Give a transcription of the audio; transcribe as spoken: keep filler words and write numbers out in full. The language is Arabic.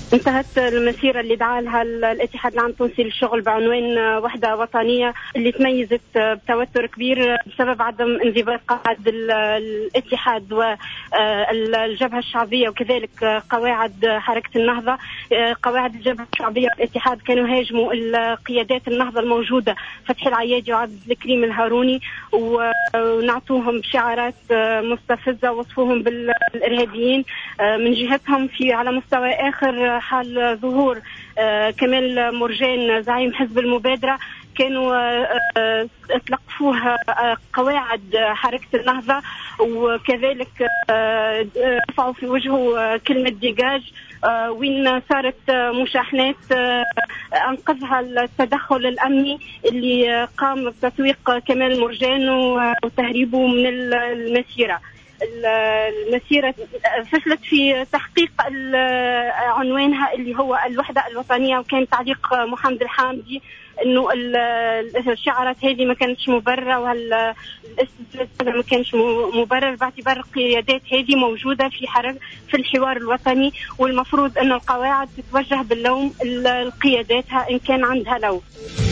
انتهت المسيرة اللي دعا لها الاتحاد العام التونسي للشغل بعنوان وحدة وطنية، اللي تميزت بتوتر كبير بسبب عدم انضباط قواعد الاتحاد والجبهة الشعبية وكذلك قواعد حركة النهضة. قواعد الجبهة الشعبية والاتحاد كانوا هاجموا القيادات النهضة الموجودة، فتحي العيادي وعبد الكريم الهاروني، ونعطوهم شعارات مستفزة وصفوهم بالإرهابيين. من جهتهم في على مستوى آخر حال ظهور كمال مرجان زعيم حزب المبادرة، كانوا تلقفوها قواعد حركة النهضة، وكذلك رفعوا في وجهه كلمة ديجاج، وين صارت مشاحنات أنقذها التدخل الأمني اللي قام بتسويق كمال مرجان وتهريبه من المسيرة. المسيرة فشلت في تحقيق عنوانها اللي هو الوحدة الوطنية، وكان تعليق محمد الحامدي انه الشعارات هذه ما كانتش مبررة والاستفزاز ما كانش مبرر، باعتبار القيادات هذه موجودة في حركة في الحوار الوطني، والمفروض ان القواعد تتوجه باللوم لقياداتها ان كان عندها لوم.